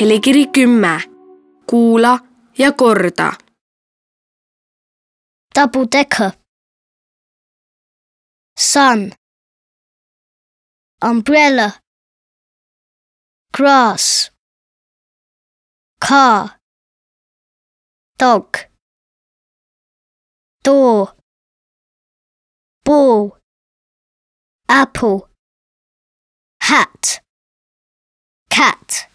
Helikiri 10. Kuula ja korda. Double decker. Sun. Umbrella. Grass. Car. Dog. Door. Ball. Apple. Hat. Cat.